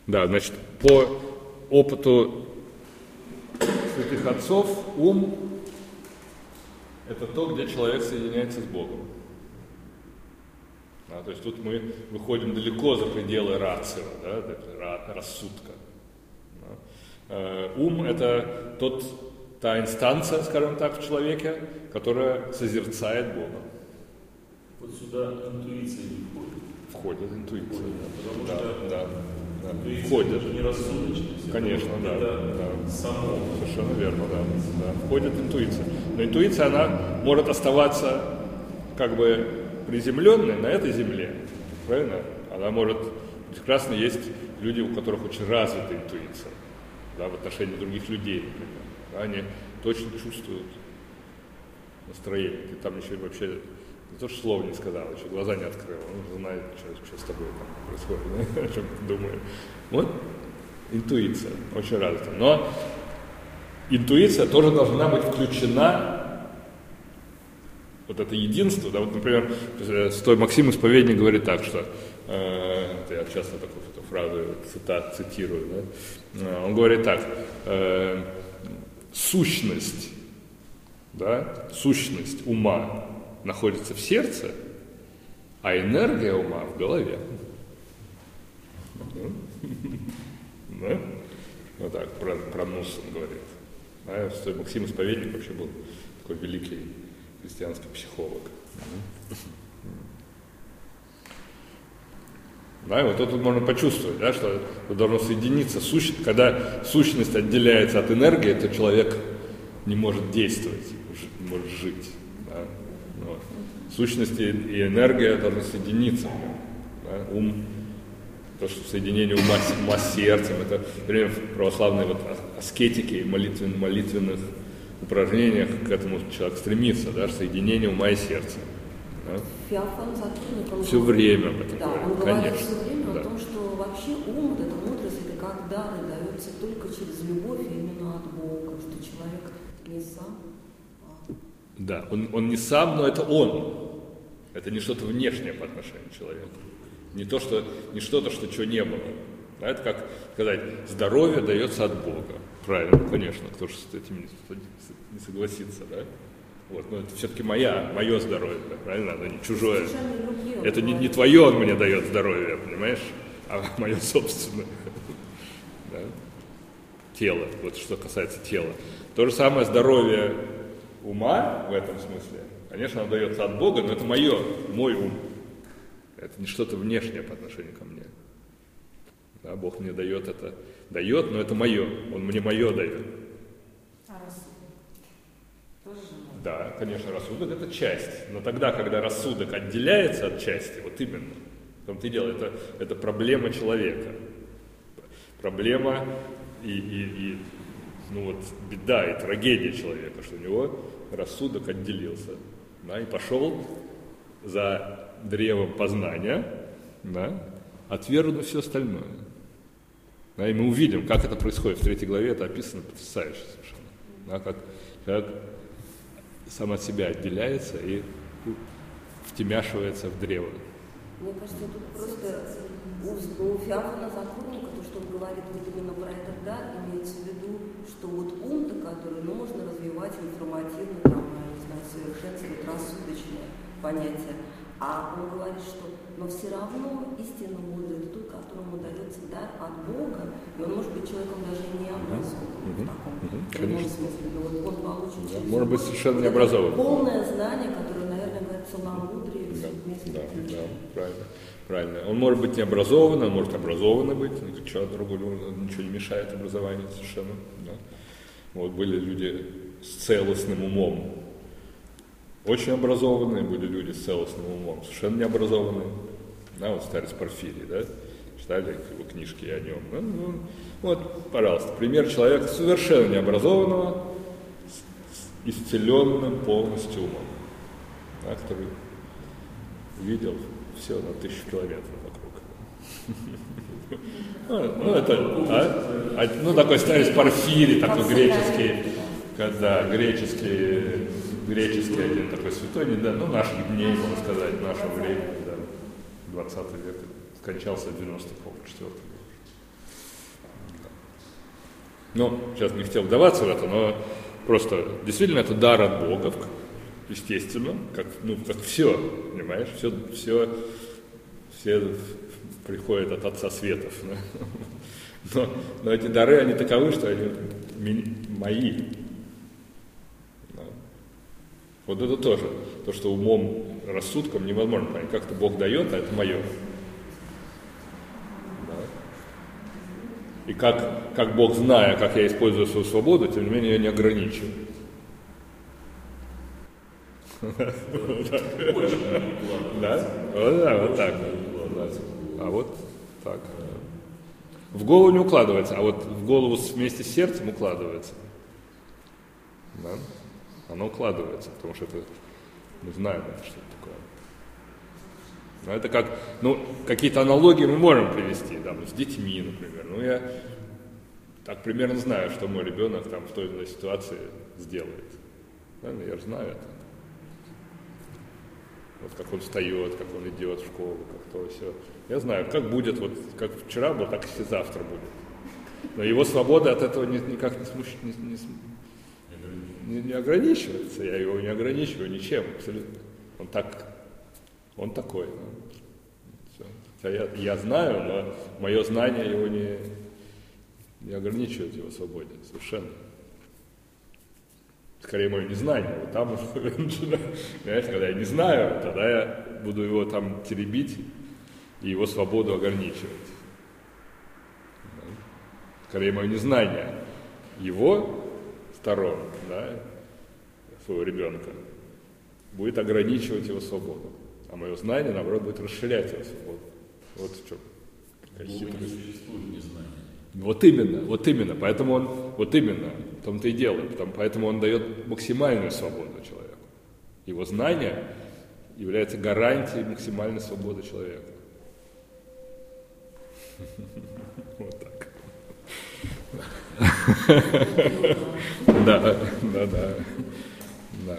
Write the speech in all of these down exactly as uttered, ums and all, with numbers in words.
Да, значит, по опыту святых отцов ум – это то, где человек соединяется с Богом. Да, то есть тут мы выходим далеко за пределы рацио, да, рассудка. Да. Э, ум – это тот, та инстанция, скажем так, в человеке, которая созерцает Бога. Вот сюда интуиция не входит. Входит интуиция. Входит, потому да, что да, да, интуиция входит. даже не рассудочность. Конечно, да, это да. само. Совершенно верно, да, да. Входит интуиция. Но интуиция, она может оставаться как бы приземленной на этой земле. Правильно? Она может... Прекрасно есть люди, у которых очень развита интуиция, да, в отношении других людей, например. Да, они точно чувствуют настроение. Ты там еще вообще не то, что слова не сказал, еще глаза не открыл. Он уже знает, что, что с тобой там происходит, да? О чем ты думаешь. Вот интуиция очень развита. Но интуиция тоже должна быть включена. Вот это единство, да, вот, например, Святой Максим Исповедник говорит так, что, э, я часто такую эту фразу цитат, цитирую, да, он говорит так, э, сущность, да, сущность ума находится в сердце, а энергия ума в голове. Да? Вот так, про, про Нус он говорит. Да, Святой Максим Исповедник вообще был такой великий христианский психолог. Да, и вот тут можно почувствовать, да, что должно соединиться сущность. Когда сущность отделяется от энергии, то человек не может действовать, не может жить. Да. Вот. Сущность и энергия должны соединиться. Да. Ум, то, что соединение ума, ума с сердцем, это, например, в православной вот аскетике и молитвен, молитвенных упражнениях к этому человек стремится, да, соединение ума и сердца. Да? Феофан Затворник, он все говорит, время об этом да, говорит, он говорит конечно. все время да. о том, что вообще ум, вот эта мудрость, это как дар, и дается только через любовь именно от Бога, что человек не сам. А... Да, он, он не сам, но это он. Это не что-то внешнее по отношению к человеку. Не то, что, не что-то, что чего не было. Да, это как сказать, здоровье дается от Бога. Правильно, конечно, кто же с этим не согласится, да? Вот, но это все-таки моя, мое здоровье, да, правильно? Оно не чужое. Это не, не твое он мне дает здоровье, понимаешь? А мое собственное. Да? Тело, вот что касается тела. То же самое здоровье ума в этом смысле, конечно, оно дается от Бога, но это мое, мой ум. Это не что-то внешнее по отношению ко мне. Да, Бог мне дает это, дает, но это мое, Он мне мое дает. А рассудок? Тоже же можно? Да, конечно, рассудок это часть, но тогда, когда рассудок отделяется от части, вот именно, в том-то и дело, это, это проблема человека. Проблема и, и, и ну вот, беда и трагедия человека, что у него рассудок отделился, да, и пошел за древом познания, да, отвергнув все остальное. Да, и мы увидим, как это происходит. В третьей главе это описано потрясающе совершенно. Да, как человек сам от себя отделяется и втемяшивается в древо. Мне кажется, тут просто у, у Феофана Затворника, то, что он говорит вот именно про этот дар, имеется в виду, что вот ум-то, который, ну, можно развивать информативно, там, не знаю, совершенствовать рассудочное понятие. А он говорит, что но все равно истинно мудрый тот, которому дается дар от Бога, и он может быть человеком даже не образованным в таком прямом смысле, но вот он получит Да, через может быть Бога совершенно вот не образованным. полное знание, которое, наверное, говорит целомудрие, Да, все вместе. да, да, правильно, правильно. Он может быть не образованным, он может образованным быть, ничего другого, ничего не мешает образованию совершенно. Да. Вот были люди с целостным умом, очень образованные, были люди с целостным умом, совершенно необразованные. Да, вот старец Порфирий, да, читали его книжки о нем. Ну, ну, вот, пожалуйста, пример человека совершенно необразованного, с исцеленным полностью умом, да, который видел все на тысячу километров вокруг. Ну, это, а? Ну, такой старец Порфирий, такой греческий, когда греческий, греческий один такой святой, не, да, ну, наших дней, можно сказать, нашего времени, да, двадцатый век, скончался в девяносто четвёртом году. Ну, сейчас не хотел вдаваться в это, но просто действительно это дар от Бога, естественно, как, ну, как все, понимаешь, все, все, все приходят от Отца Светов. Да? Но, но эти дары, они таковы, что они ми- мои. Да? Вот это тоже, то, что умом, рассудком невозможно понять, как-то Бог дает, а это мое. И как, как Бог, зная, как я использую свою свободу, тем не менее я не ограничиваю. Да? Вот так. А вот так. В голову не укладывается, а вот в голову вместе с сердцем укладывается. Да? Оно укладывается, потому что это мы знаем, что это такое. Но это как, ну, какие-то аналогии мы можем привести, да, с детьми, например. Ну, я так примерно знаю, что мой ребенок там в той или иной ситуации сделает. Да, я же знаю это. Вот как он встает, как он идет в школу, как то все. Я знаю, как будет, вот как вчера было, так и завтра будет. Но его свобода от этого ни, никак не, смущ... не, не, не, не ограничивается. Я его не ограничиваю ничем абсолютно. Он так, он такой. Да. Я, я знаю, но мое знание его не, не ограничивает в его свободе совершенно. Скорее, мое незнание. Вот там уже, понимаешь, когда я не знаю, тогда я буду его там теребить и его свободу ограничивать. Скорее, мое незнание его сторон, да, своего ребенка, будет ограничивать его свободу. А мое знание, наоборот, будет расширять его свободу. Вот в чем такая хитрость. Вот именно, вот именно. Поэтому он, вот именно, в том-то и дело. Поэтому он дает максимальную свободу человеку. Его знание является гарантией максимальной свободы человека. Вот так. Да, да, да. Да.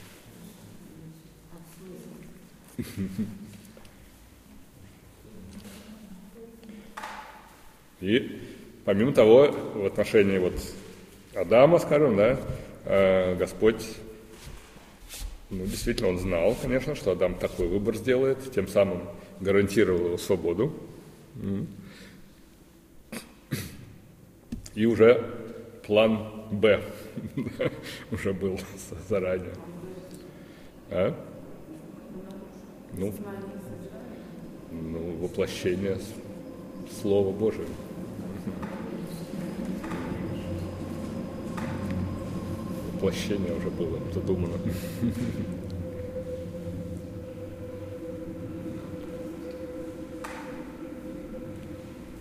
И помимо того, в отношении вот Адама, скажем, да, э, Господь, ну, действительно, он знал, конечно, что Адам такой выбор сделает, тем самым гарантировал его свободу. И уже план Б уже был заранее. А? Ну, ну, воплощение Слова Божия. Воплощение уже было задумано.